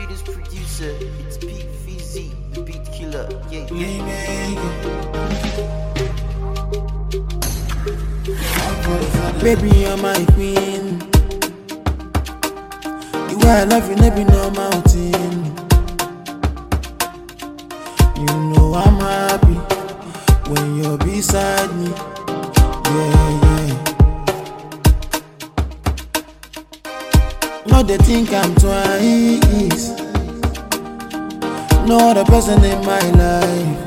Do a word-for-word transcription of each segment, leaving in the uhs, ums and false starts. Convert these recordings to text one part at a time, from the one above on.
greatest producer. It's Pete V Z, the beat killer. Yeah, yeah. Baby, you're my queen. The way I love you, never no mountain. You know I'm happy when you're beside me. Yeah, yeah. Not they think I'm twice. No other person in my life.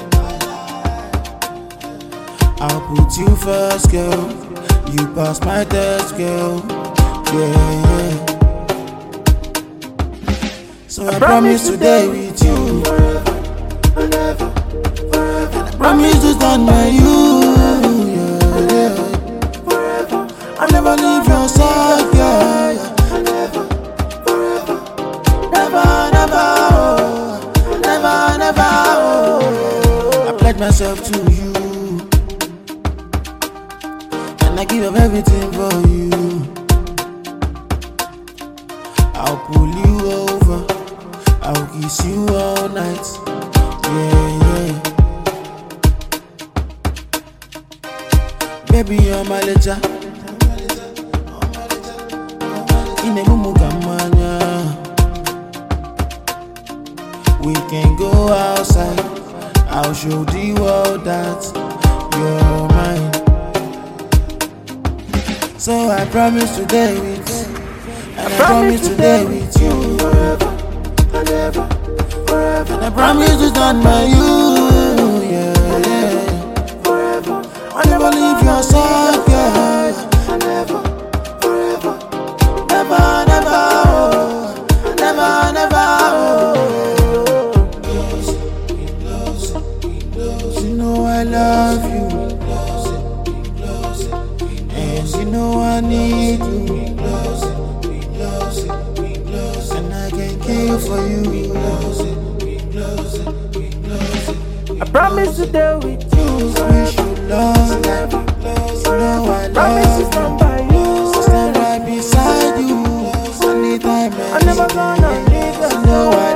I'll put you first, girl. You pass my test, girl. Yeah, yeah. So I, I promise to stay with you forever and ever, forever. And I promise to stand by you. Yeah, yeah. Forever. I'll never leave your side, yeah, yeah. Never, forever. Never, never, oh. Never, never, oh. I pledge myself to you. I give up everything for you. I'll pull you over. I'll kiss you all night. Yeah, yeah. Baby, you're my letter. Inemumu kamanya. We can go outside. I'll show the world that you're mine. So I promise to stay with you, and I promise to stay with you forever and ever, forever. And I promise to stand by you, yeah, yeah. Forever. I'll never leave your side, yeah. Never, forever. Never, never, oh. Never, never, oh. You know I love you. You know I need you, and I can kill for you. I promise to stay with you. We should love, you know I love you. Stand by you, stand right beside you. Anytime, I never gonna leave you. You know I